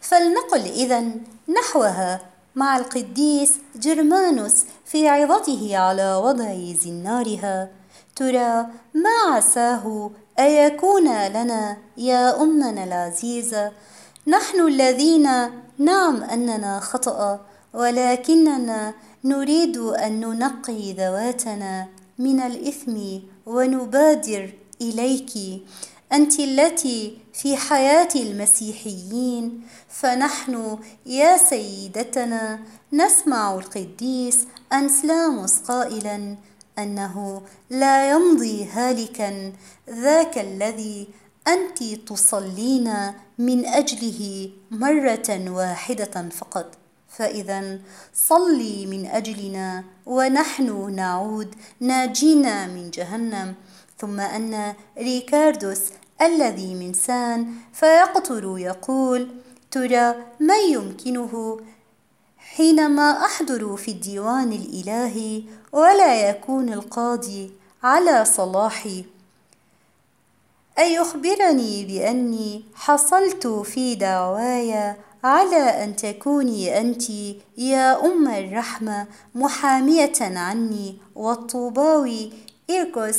فلنقل إذن نحوها مع القديس جرمانوس في عظته على وضع زنارها: ترى ما عساه أيكون لنا يا أمنا العزيزة، نحن الذين نعم أننا خطأ، ولكننا نريد أن ننقي ذواتنا من الإثم ونبادر إليك، أنت التي في حياة المسيحيين. فنحن يا سيدتنا نسمع القديس أنسلاموس قائلا أنه لا يمضي هالكا ذاك الذي أنت تصلين من أجله مرة واحدة فقط. فإذا صلي من أجلنا ونحن نعود ناجين من جهنم. ثم أن ريكاردوس الذي من سان فيقطر يقول: ترى ما يمكنه حينما أحضر في الديوان الإلهي ولا يكون القاضي على صلاحي أن يخبرني بأني حصلت في دعواي على أن تكوني أنت يا أم الرحمة محامية عني، والطوباوي إيركوس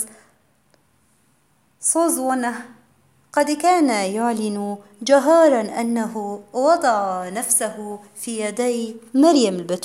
صوزونه قد كان يعلن جهارا أنه وضع نفسه في يدي مريم البتول.